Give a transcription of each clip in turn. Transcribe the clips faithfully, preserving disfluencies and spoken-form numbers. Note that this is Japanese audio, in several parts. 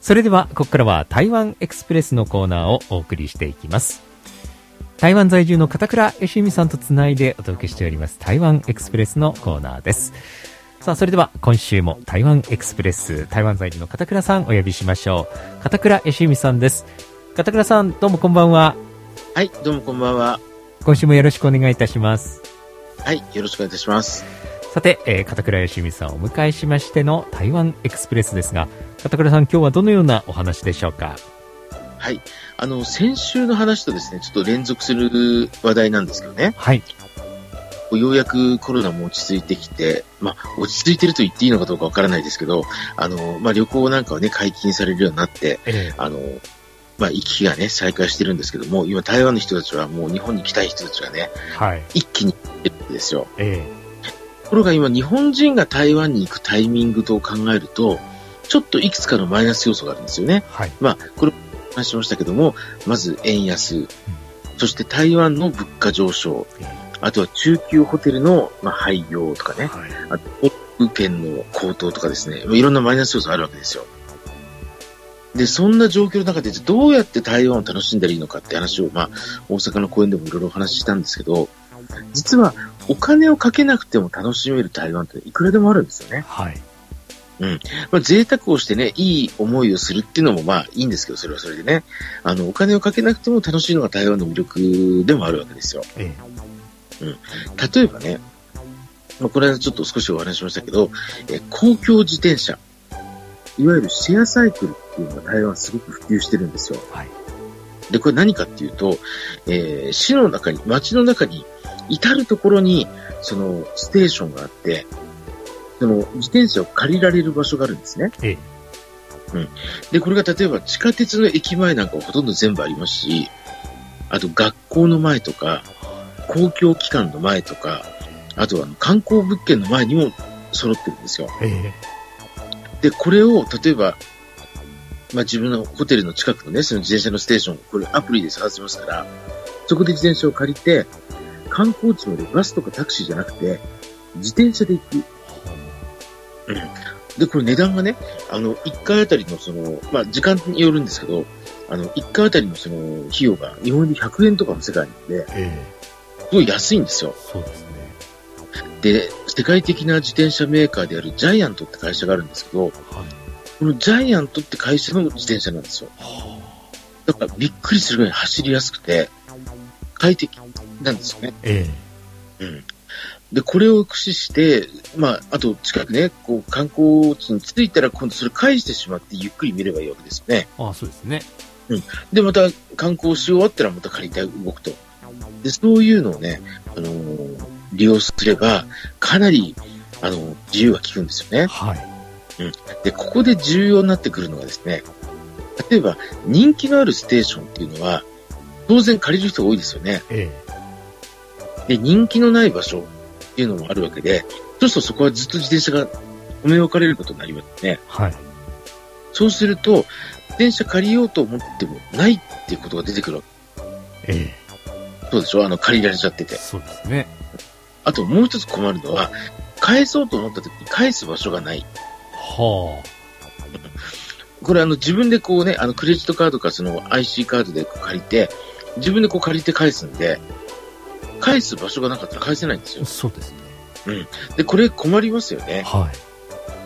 それではここからは台湾エクスプレスのコーナーをお送りしていきます。台湾在住の片倉義文さんとつないでお届けしております台湾エクスプレスのコーナーです。さあ、それでは今週も台湾エクスプレス台湾在住の片倉さんお呼びしましょう。片倉義文さんです。片倉さん、どうもこんばんは。 はい、どうもこんばんは。 今週もよろしくお願いいたします。 はい、よろしくお願いいたします。 さて、えー、片倉義文さんをお迎えしましての台湾エクスプレスですが、片倉さん、今日はどのようなお話でしょうか？ はい、あの先週の話とですね、ちょっと連続する話題なんですけどね。 はい。 ようやくコロナも落ち着いてきて、まあ落ち着いてると言っていいのかどうかわからないですけど、あのまあ旅行なんかはね解禁されるようになって、ええ、あのまあ行き来がね再開してるんですけども、今台湾の人たちはもう日本に来たい人たちがね、はい、一気に来てるんですよ。ええ。ところが今日本人が台湾に行くタイミングと考えると、ちょっといくつかのマイナス要素があるんですよね。はい。まあこれ話しましたけども、まず円安、うん、そして台湾の物価上昇、うん、あとは中級ホテルの、まあ、廃業とかね、はい、あと航空券の高騰とかですね、いろんなマイナス要素あるわけですよ。で、そんな状況の中でどうやって台湾を楽しんだらいいのかって話を、まあ、大阪の公園でもいろいろお話ししたんですけど、実はお金をかけなくても楽しめる台湾っていくらでもあるんですよね。はい。うん。まあ、贅沢をしてね、いい思いをするっていうのもまあいいんですけど、それはそれでね、あの、お金をかけなくても楽しいのが台湾の魅力でもあるわけですよ。ええ。うん。例えばね、まあ、これはちょっと少しお話ししましたけど、え公共自転車、いわゆるシェアサイクルっていうのが台湾すごく普及してるんですよ。はい。で、これ何かっていうと、えー、市の中に、街の中に、至るところに、その、ステーションがあって、その、自転車を借りられる場所があるんですね。ええ。うん。で、これが例えば地下鉄の駅前なんかはほとんど全部ありますし、あと学校の前とか、公共機関の前とか、あとは観光物件の前にも揃ってるんですよ。ええ。で、これを、例えば、まあ、自分のホテルの近くのね、その自転車のステーション、これアプリで探せますから、そこで自転車を借りて、観光地までバスとかタクシーじゃなくて、自転車で行く。うん。で、これ値段がね、あの、いっかいあたりのその、まあ、時間によるんですけど、あの、いっかいあたりのその、費用が日本円でひゃくえんとかの世界なんで、えー、すごい安いんですよ。そうですね。で、世界的な自転車メーカーであるジャイアントって会社があるんですけど、はい、このジャイアントって会社の自転車なんですよ。だからびっくりするぐらい走りやすくて、快適なんですよね。ええ。うん。で、これを駆使して、まあ、あと近くね、こう観光地に着いたら今度それ返してしまってゆっくり見ればいいわけですよね。 ああ、そうですね。 うん。で、また観光し終わったらまた借りて動くと。で、そういうのをね、あのー、利用すれば、かなり、あの、自由が利くんですよね。はい。うん。で、ここで重要になってくるのがですね、例えば、人気のあるステーションっていうのは、当然借りる人が多いですよね。ええ。で、人気のない場所っていうのもあるわけで、そうするとそこはずっと自転車が止め置かれることになりますね。はい。そうすると、自転車借りようと思ってもないっていうことが出てくるわけ。ええ。そうでしょ？あの、借りられちゃってて。 そうですね。 あともう一つ困るのは、返そうと思った時に返す場所がない。はあ。これあの自分でこうね、あのクレジットカードかその アイシー カードでこう借りて、自分でこう借りて返すんで、返す場所がなかったら返せないんですよ。 そうですね。 うん。で、これ困りますよね。はい。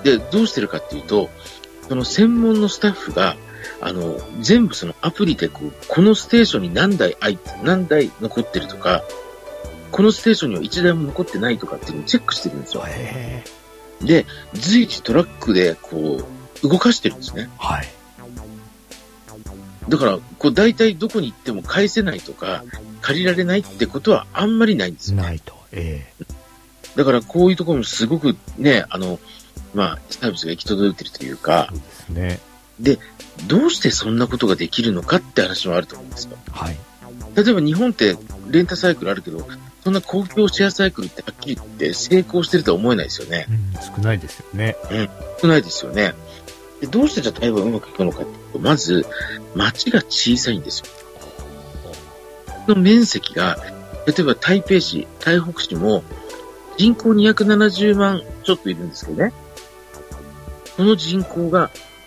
で、どうしてるかっていうと、その専門のスタッフが、あの、全部そのアプリでこう、このステーションに何台空いて、何台残ってるとか、このステーションにはいちだいも残ってないとかっていうのをチェックしてるんですよ。へー。で、随時トラックでこう、動かしてるんですね。はい。だから、こう、大体どこに行っても返せないとか、借りられないってことはあんまりないんですよ、ね。 ないと。ええー。 だから、こういうところもすごくね、あの、まあ、サービスが行き届いてるというか。 そうですね。 で、どうしてそんなことができるのかって話もあると思うんですよ。はい。例えば日本ってレンタサイクルあるけど、そんな公共シェアサイクルってはっきり言って成功してるとは思えないですよね。 うん、少ないですよね。 うん、少ないですよね。で、どうしてじゃあ台湾うまくいくのかっていうと、まず、街が小さいんですよ。その面積が、例えば台北市、台北市も人口にひゃくななじゅうまんちょっといるんですけどね。その人口が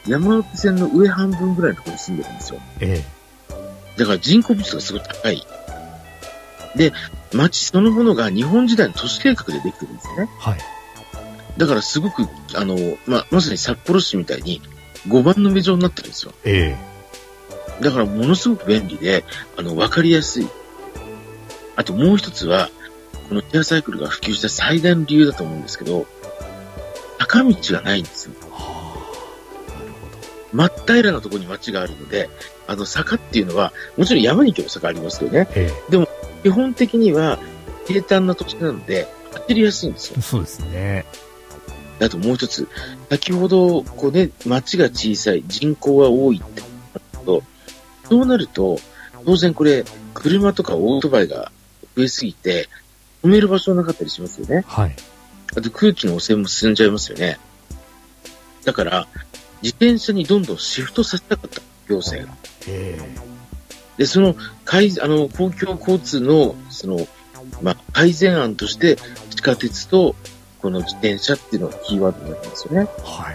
山手線の上半分ぐらいのところに住んでるんですよ。 ええ。 だから人口密度がすごい高い。で、街そのものが日本時代の都市計画でできてるんですよね。 はい。 だからすごく、あの、ま、まさに札幌市みたいにごばんの目状になってるんですよ。 ええ。だからものすごく便利で、あの、わかりやすい。あともう一つは、このシェアサイクルが普及した最大の理由だと思うんですけど、坂道がないんですよ。はあ、なるほど。真っ平らなところに街があるので、あの坂っていうのは、もちろん山に行けば坂ありますけどね。ええ、でも、基本的には平坦な土地なので、走りやすいんですよ。 そうですね。 あともう一つ、先ほど、こうね、街が小さい、人口が多いってなると、そうなると、当然これ、車とかオートバイが増えすぎて、止める場所なかったりしますよね。 はい。 あと空気の汚染も進んじゃいますよね。だから、自転車にどんどんシフトさせたかった、行政が。へー。で、その、改、あの、公共交通の、その、まあ、改善案として、地下鉄と、この自転車っていうのがキーワードになってますよね。はい。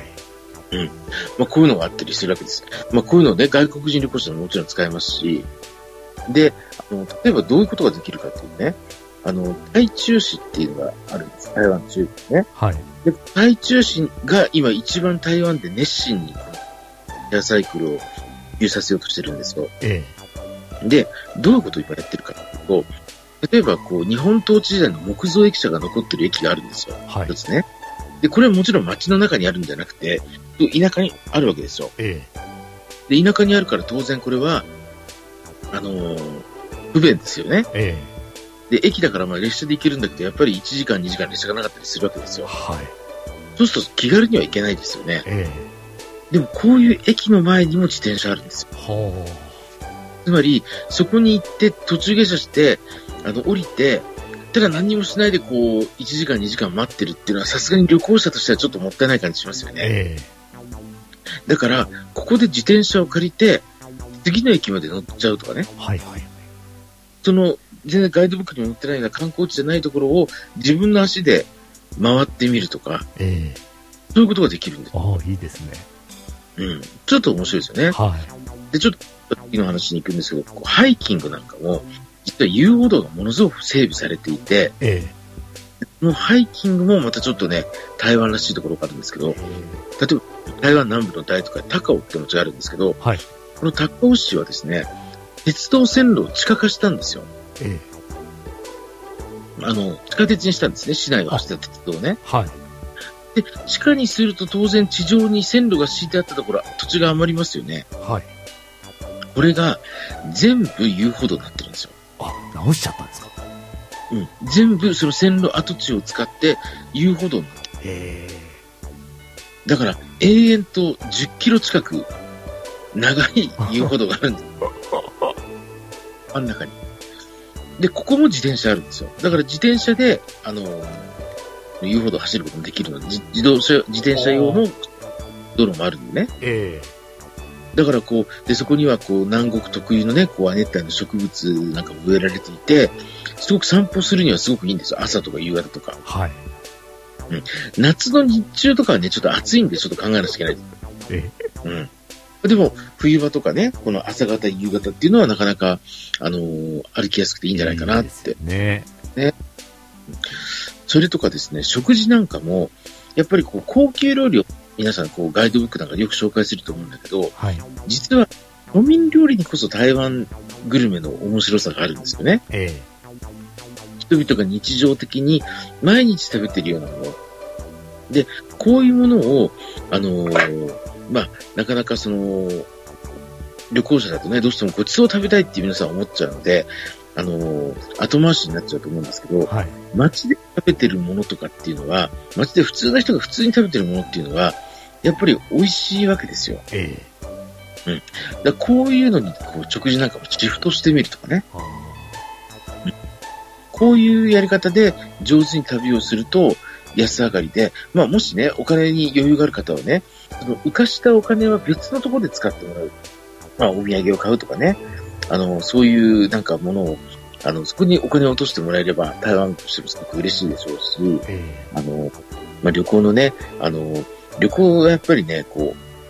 うん。まあ、こういうのがあったりするわけです。まあ、こういうので、外国人旅行者ももちろん使えますし、で、あの、例えばどういうことができるかっていうね、あの、台中市っていうのがあるんです。台湾中部ね。はい。で、台中市が今一番台湾で熱心に、エアサイクルを普及させようとしてるんですよ。ええ。で、どういうことを今やってるかというと、例えばこう、日本統治時代の木造駅舎が残ってる駅があるんですよ。はい。一つね。で、これはもちろん街の中にあるんじゃなくて、田舎にあるわけですよ。ええ。で、田舎にあるから当然これは、あのー、不便ですよね。ええ。で、駅だからまあ列車で行けるんだけど、やっぱりいちじかんにじかん列車がなかったりするわけですよ。はい。そうすると気軽には行けないですよね。ええ。でもこういう駅の前にも自転車あるんですよ。はあ。つまり、そこに行って途中下車して、あの、降りて、ただ何にもしないでこう、いちじかんにじかん待ってるっていうのはさすがに旅行者としてはちょっともったいない感じしますよね。ええ。だから、ここで自転車を借りて、次の駅まで乗っちゃうとかね。はいはい。その、全然ガイドブックにも載ってないような観光地じゃないところを自分の足で回ってみるとか、えー、そういうことができるんです。 ああ、いいですね。 うん。ちょっと面白いですよね。はい。で、ちょっと次の話に行くんですけど、こうハイキングなんかも、実は遊歩道がものすごく整備されていて、えー、このハイキングもまたちょっとね、台湾らしいところがあるんですけど、えー、例えば台湾南部の大都会、高雄って町があるんですけど、はい、この高雄市はですね、鉄道線路を地下化したんですよ。ええ、あの、地下鉄にしたんですね。市内を走った鉄道をね。はい。で、地下にすると当然地上に線路が敷いてあったところ、土地が余りますよね。はい。これが全部遊歩道になってるんですよ。 あ、直しちゃったんですか？ うん。全部その線路跡地を使って遊歩道になってる。へえ。だから、永遠とじゅっキロ近く長い遊歩道があるんですよ。真ん中に。で、ここも自転車あるんですよ。だから自転車で、あのー、遊歩道走ることもできるので、自動車、自転車用の道路もあるんでね。ええー。だからこう、で、そこにはこう、南国特有のね、こう、亜熱帯の植物なんかも植えられていて、すごく散歩するにはすごくいいんですよ。朝とか夕方とか。はい。うん。夏の日中とかはね、ちょっと暑いんでちょっと考えなきゃいけない。ええー。うん。でも、冬場とかね、この朝方、夕方っていうのはなかなか、あのー、歩きやすくていいんじゃないかなって。いいですね。ね。それとかですね、食事なんかも、やっぱりこう、高級料理を皆さんこう、ガイドブックなんかでよく紹介すると思うんだけど、はい、実は、都民料理にこそ台湾グルメの面白さがあるんですよね。ええ、人々が日常的に毎日食べてるようなもの。で、こういうものを、あのー、まあ、なかなかその、旅行者だとね、どうしてもごちそう食べたいっていう皆さん思っちゃうので、あのー、後回しになっちゃうと思うんですけど、はい、街で食べてるものとかっていうのは、街で普通の人が普通に食べてるものっていうのは、やっぱり美味しいわけですよ。ええ、うん。だこういうのに、こう、食事なんかもシフトしてみるとかね。うん、こういうやり方で上手に旅をすると、安上がりで、まあもしね、お金に余裕がある方はね、その浮かしたお金は別のところで使ってもらう。まあお土産を買うとかね、あの、そういうなんかものを、あの、そこにお金を落としてもらえれば、台湾としてもすごく嬉しいでしょうし、あの、まあ旅行のね、あの、旅行はやっぱりね、こう、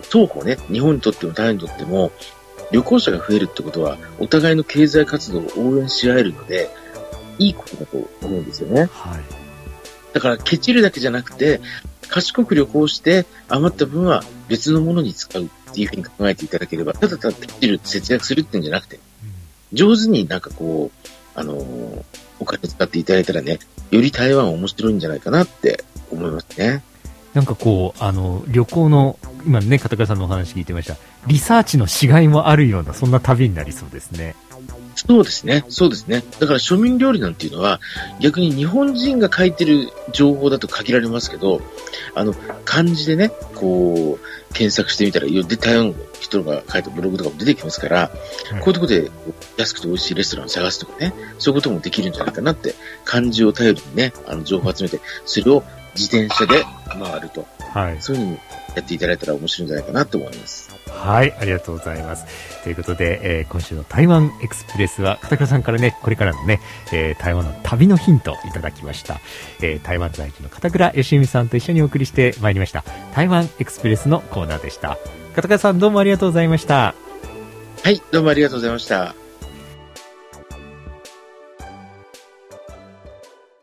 双方ね、日本にとっても台湾にとっても、旅行者が増えるってことは、お互いの経済活動を応援し合えるので、いいことだと思うんですよね。 はい。 だから、ケチるだけじゃなくて、賢く旅行して、余った分は別のものに使うっていうふうに考えていただければ、ただただケチる、節約するっていうんじゃなくて、上手になんかこう、あのー、お金使っていただいたらね、より台湾面白いんじゃないかなって思いますね。 なんかこう、あの、旅行の、今ね、片倉さんのお話聞いてました。リサーチのしがいもあるような、そんな旅になりそうですね。 そうですね。そうですね。だから庶民料理なんていうのは、逆に日本人が書いてる情報だと限られますけど、あの、漢字でね、こう、検索してみたら、で、台湾の人が書いたブログとかも出てきますから、うん、こういうところで安くて美味しいレストランを探すとかね、そういうこともできるんじゃないかなって、漢字を頼りにね、あの、情報を集めて、それを自転車で回ると。はい。そういうふうにやっていただいたら面白いんじゃないかなと思います。 はい、ありがとうございます。ということで、えー、今週の台湾エクスプレスは片倉さんからね、これからのね、えー、台湾の旅のヒントをいただきました。えー、台湾在住の片倉義文さんと一緒にお送りしてまいりました。台湾エクスプレスのコーナーでした。片倉さんどうもありがとうございました。 はい、どうもありがとうございました。